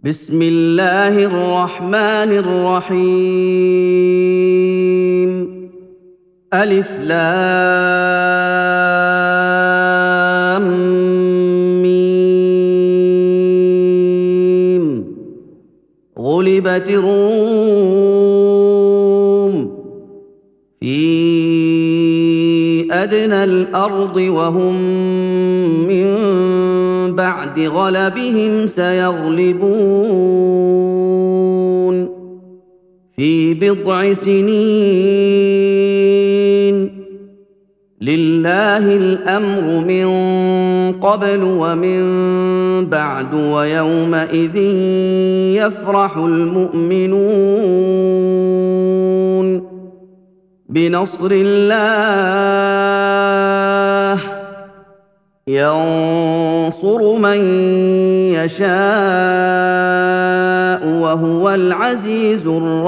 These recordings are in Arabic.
بسم الله الرحمن الرحيم. ألف لام ميم. غلبت الروم في أدنى الأرض وهم من بعد غلبهم سيغلبون في بضع سنين. لله الأمر من قبل ومن بعد ويومئذ يفرح المؤمنون بنصر الله ينصر من يشاء وهو العزيز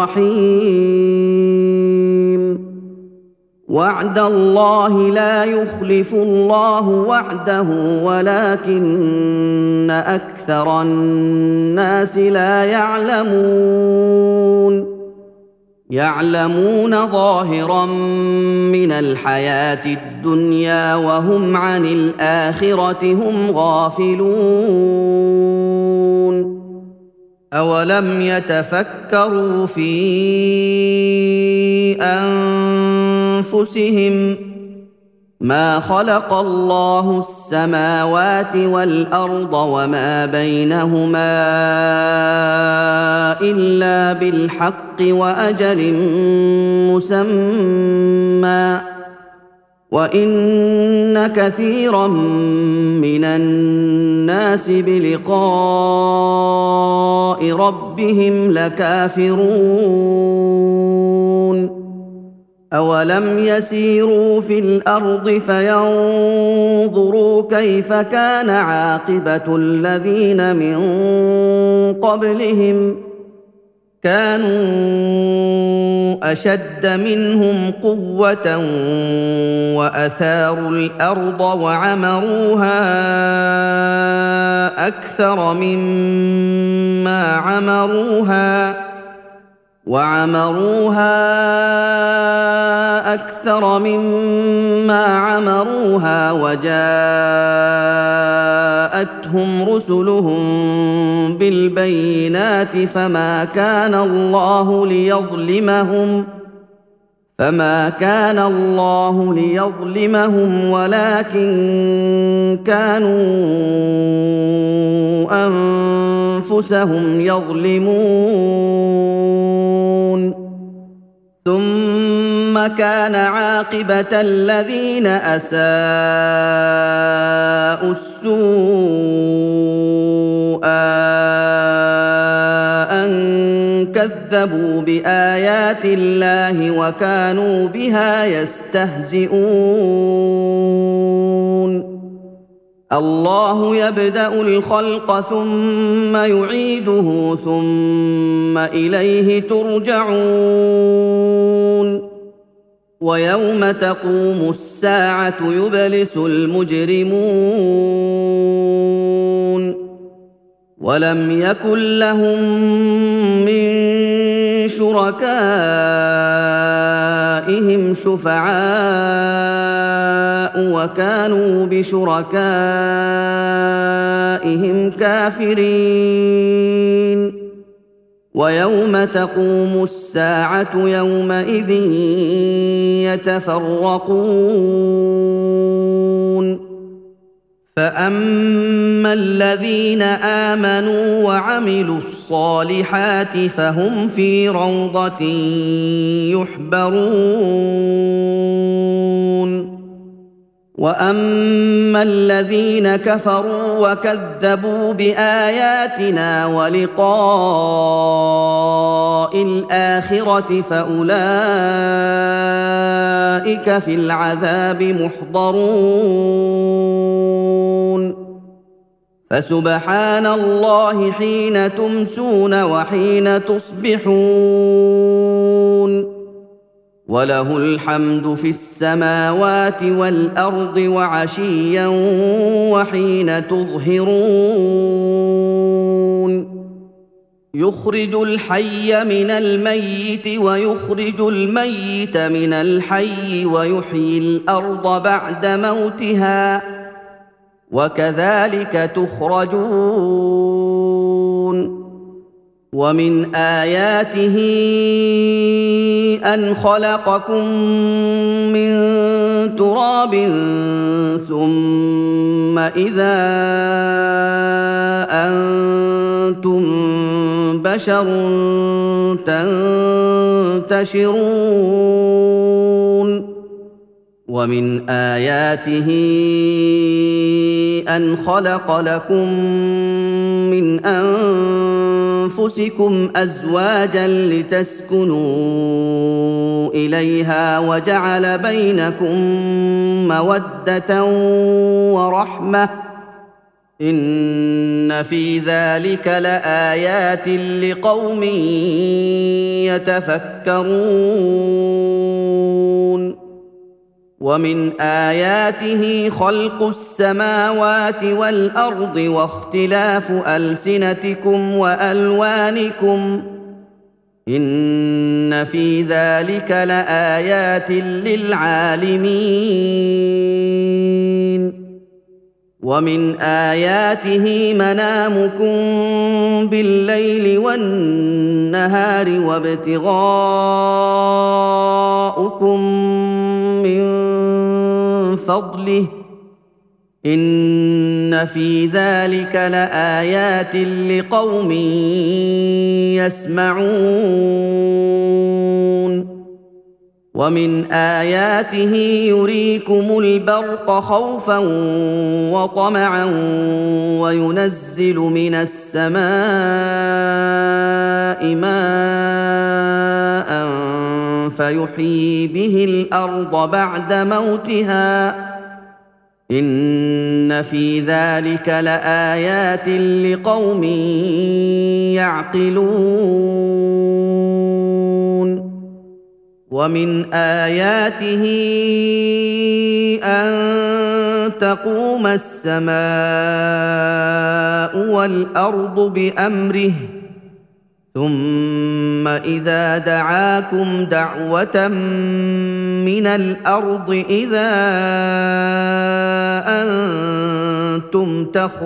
الرحيم. وعد الله لا يخلف الله وعده ولكن أكثر الناس لا يعلمون ظاهرا من الحياة الدنيا وهم عن الآخرة هم غافلون. أولم يتفكروا في أنفسهم ما خلق الله السماوات والأرض وما بينهما إلا بالحق وأجل مسمى وإن كثيرا من الناس بلقاء ربهم لكافرون. أولم يسيروا في الأرض فينظروا كيف كان عاقبة الذين من قبلهم كانوا أشد منهم قوة وأثاروا الأرض وعمروها أكثر مما عمروها وجاءتهم رسلهم بالبينات فما كان الله ليظلمهم ولكن كانوا أنفسهم يظلمون. ثم كان عاقبة الذين أساءوا السوء أن كذبوا بآيات الله وكانوا بها يستهزئون. الله يبدأ الخلق ثم يعيده ثم إليه ترجعون. ويوم تقوم الساعة يبلس المجرمون ولم يكن لهم من شركائهم شفعاء وكانوا بشركائهم كافرين. ويوم تقوم الساعة يومئذ يتفرقون. فأما الذين آمنوا وعملوا الصالحات فهم في روضة يحبرون. وأما الذين كفروا وكذبوا بآياتنا ولقاء الآخرة فأولئك في العذاب محضرون. فسبحان الله حين تمسون وحين تصبحون وله الحمد في السماوات والأرض وعشيا وحين تظهرون يخرج الحي من الميت ويخرج الميت من الحي ويحيي الارض بعد موتها وكذلك تخرجون. ومن اياته ان خلقكم من تراب ثم اذا انتم بشر تنتشرون. ومن آياته أن خلق لكم من أنفسكم أزواجا لتسكنوا إليها وجعل بينكم مودة ورحمة إن في ذلك لآيات لقوم يتفكرون. ومن آياته خلق السماوات والأرض واختلاف ألسنتكم وألوانكم إن في ذلك لآيات للعالمين. ومن آياته منامكم بالليل والنهار وابتغاؤكم من فضله إن في ذلك لآيات لقوم يسمعون. ومن آياته يريكم البرق خوفا وطمعا وينزل من السماء ماء فيحيي به الأرض بعد موتها إن في ذلك لآيات لقوم يعقلون. ومن آياته أن تقوم السماء والأرض بأمره ثم إذا دعاكم دعوة من الأرض إذا أنتم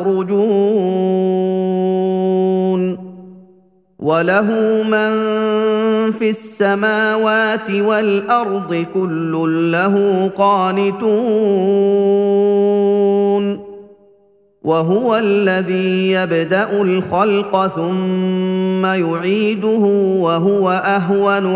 تخرجون. وله من في السماوات والأرض كل له قانتون. وهو الذي يبدأ الخلق ثم يعيده وهو أهون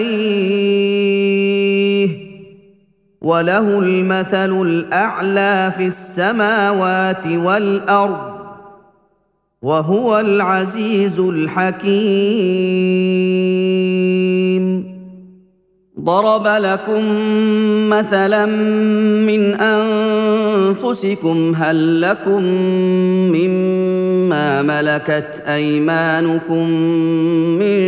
عليه وله المثل الأعلى في السماوات والأرض وهو العزيز الحكيم. ضرب لكم مثلا من أنفسكم هل لكم مما ملكت أيمانكم من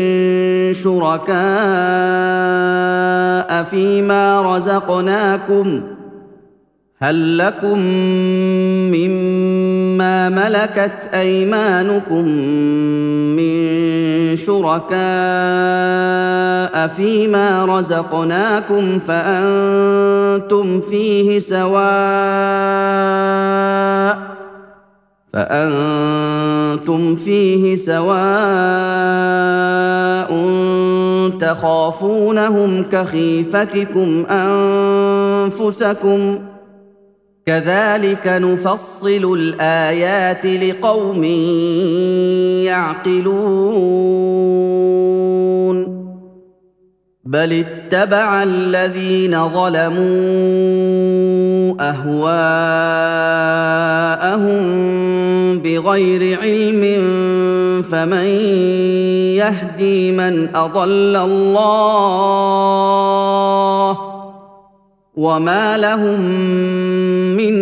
شركاء فيما رزقناكم هل لكم مما ملكت أيمانكم من شركاء فيما رزقناكم فأنتم فيه سواء تخافونهم كخيفتكم أنفسكم كذلك نفصل الآيات لقوم يعقلون. بل اتبع الذين ظلموا أهواءهم بغير علم فمن يهدي من أضل الله وما لهم من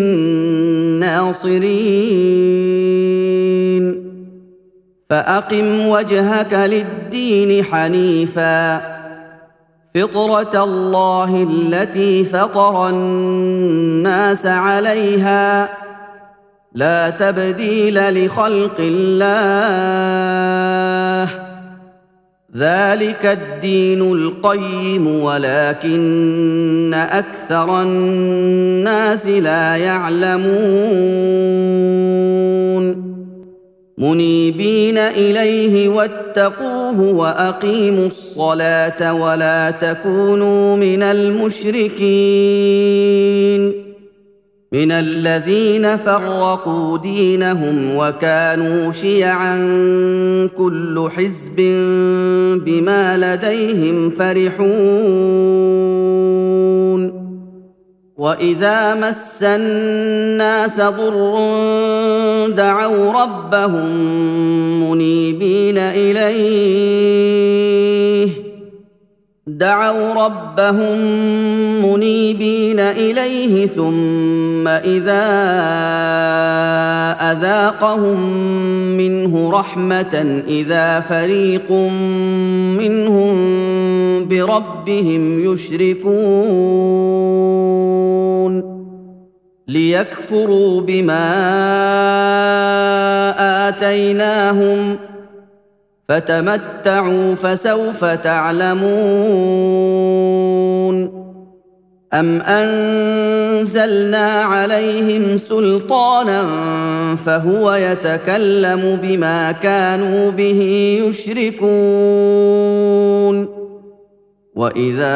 ناصرين. فأقم وجهك للدين حنيفا فطرة الله التي فطر الناس عليها لا تبديل لخلق الله ذلك الدين القيم ولكن أكثر الناس لا يعلمون منيبين إليه واتقوه وأقيموا الصلاة ولا تكونوا من المشركين من الذين فرقوا دينهم وكانوا شيعا كل حزب بما لديهم فرحون وإذا مس الناس ضر دعوا ربهم منيبين إليه ثم إذا أذاقهم منه رحمة إذا فريق منهم بربهم يشركون ليكفروا بما آتيناهم فتمتعوا فسوف تعلمون أم أنزلنا عليهم سلطانا فهو يتكلم بما كانوا به يشركون وإذا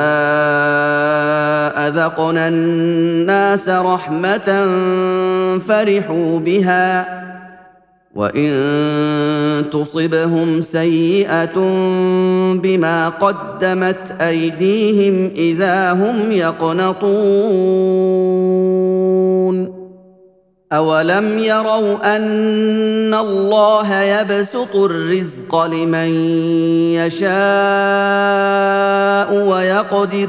أذقنا الناس رحمة فرحوا بها وإن تصبهم سيئة بما قدمت أيديهم إذا هم يقنطون أولم يروا أن الله يبسط الرزق لمن يشاء ويقدر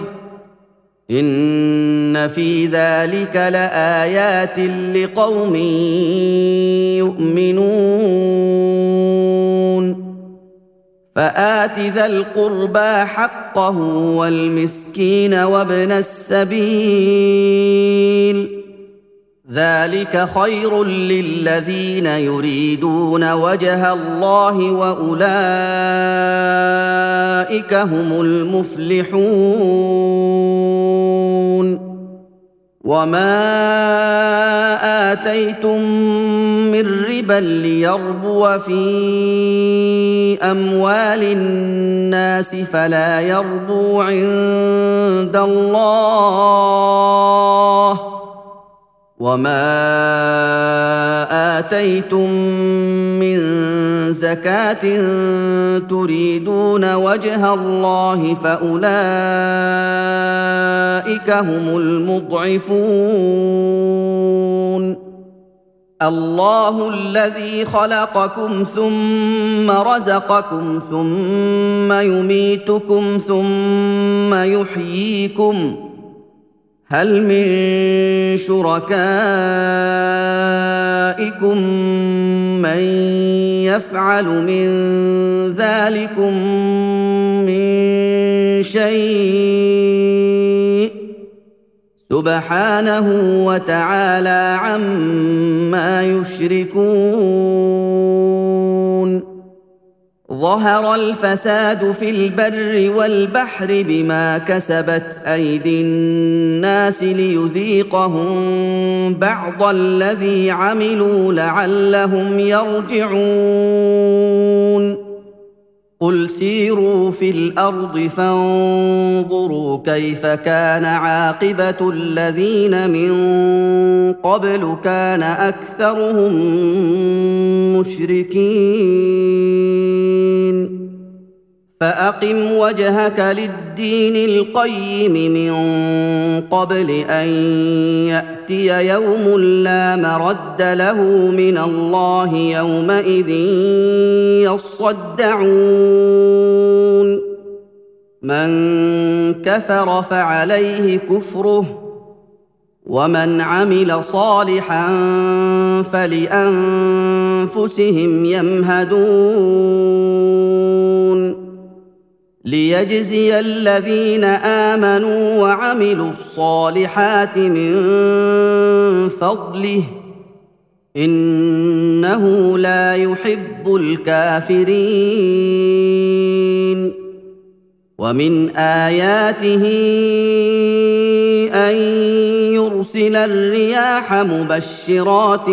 إن في ذلك لآيات لقوم يؤمنون فآت ذا القربى حقه والمسكين وابن السبيل ذلك خير للذين يريدون وجه الله وأولئك هم المفلحون وما آتيتم من ربا ليربو في أموال الناس فلا يربو عند الله وما آتيتم من زكاة تريدون وجه الله فأولئك هم المضعفون الله الذي خلقكم ثم رزقكم ثم يميتكم ثم يحييكم هل من شركائكم من يفعل من ذلكم من شيء سبحانه وتعالى عما يشركون ظهر الفساد في البر والبحر بما كسبت أيدي الناس ليذيقهم بعض الذي عملوا لعلهم يرجعون قل سيروا في الأرض فانظروا كيف كان عاقبة الذين من قبل كان أكثرهم مشركين فأقم وجهك للدين القيم من قبل أن يأتي يوم لا مرد له من الله يومئذ يصدعون من كفر فعليه كفره ومن عمل صالحا فلأنفسهم يمهدون ليجزي الذين آمنوا وعملوا الصالحات من فضله إنه لا يحب الكافرين ومن آياته أن يرسل الرياح مبشرات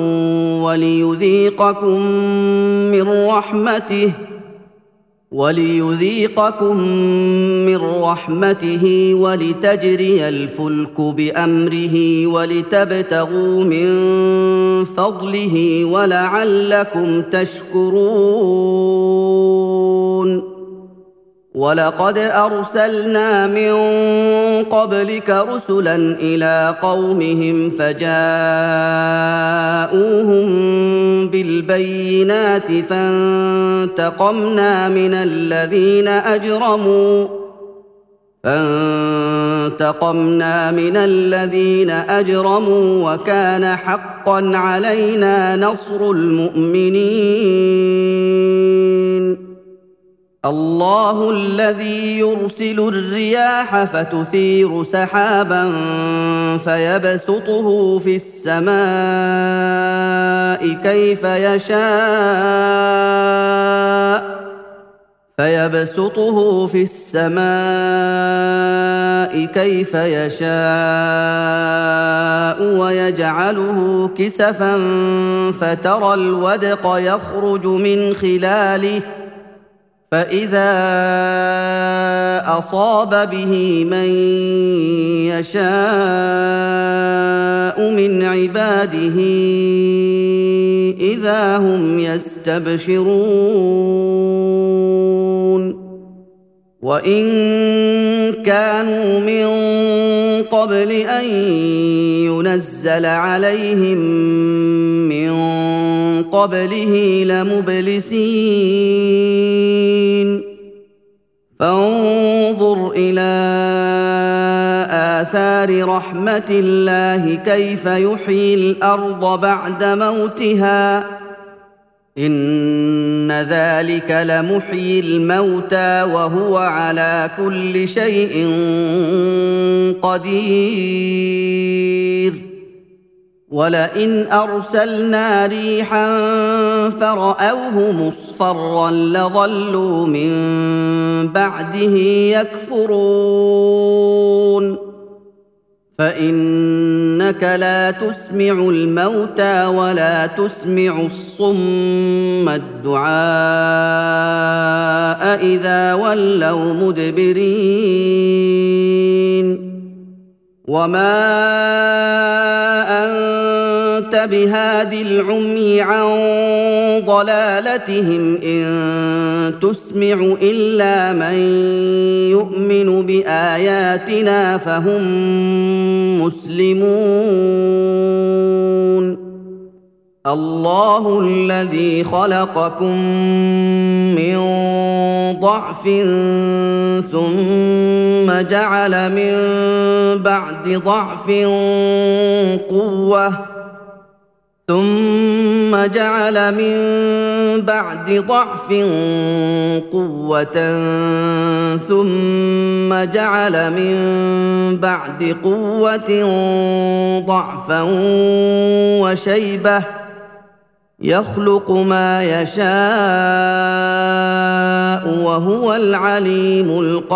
وليذيقكم من رحمته ولتجري الفلك بأمره ولتبتغوا من فضله ولعلكم تشكرون ولقد أرسلنا من قبلك رسلا إلى قومهم فجاءوهم بالبينات فانتقمنا من الذين أجرموا وكان حقا علينا نصر المؤمنين الله الذي يرسل الرياح فتثير سحابا فيبسطه في السماء كيف يشاء ويجعله كسفا فترى الودق يخرج من خلاله فإذا أصاب به من يشاء من عباده إذا هم يستبشرون وإن كانوا من قبل أن ينزل عليهم من قبله لمبلسين فانظر إلى آثار رحمة الله كيف يحيي الأرض بعد موتها إن ذلك لمحيي الموتى وهو على كل شيء قدير ولئن أرسلنا ريحا فرأوه مصفرا لظلوا من بعده يكفرون فإنك لا تسمع الموتى ولا تسمع الصم الدعاء إذا ولوا مدبرين وما أنت بهاد العمي عن ضلالتهم إن تسمع إلا من يؤمن بآياتنا فهم مسلمون الله الذي خلقكم من ضعف ثم جعل من بعد ضعف قوة ثم جعل من بعد ضعف قوة ثم جعل من بعد قوة ضعفا وشيبة يخلق ما يشاء وهو العليم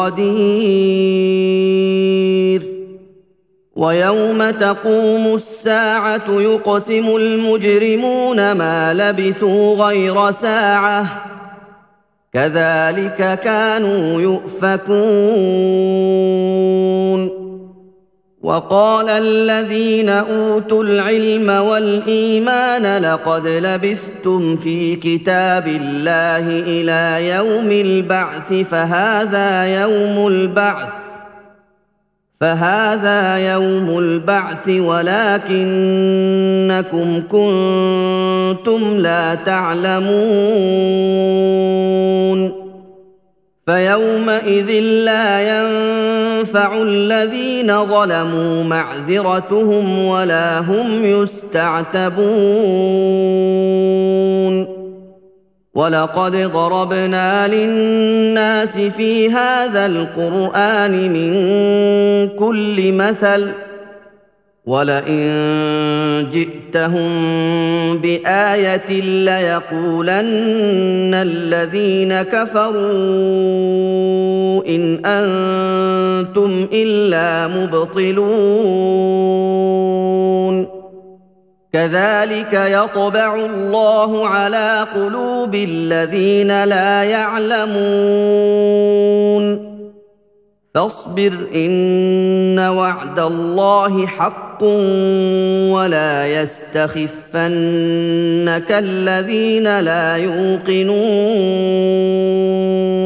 القدير ويوم تقوم الساعة يقسم المجرمون ما لبثوا غير ساعة كذلك كانوا يؤفكون وقال الذين أوتوا العلم والإيمان لقد لبثتم في كتاب الله إلى يوم البعث فهذا يوم البعث ولكنكم كنتم لا تعلمون فيومئذ لا ينفع الذين ظلموا معذرتهم ولا هم يستعتبون ولقد ضربنا للناس في هذا القرآن من كل مثل ولئن جئتهم بايه ليقولن الذين كفروا ان انتم الا مبطلون كذلك يطبع الله على قلوب الذين لا يعلمون فاصبر ان وعد الله حق ولا يستخفنك الذين لا يوقنون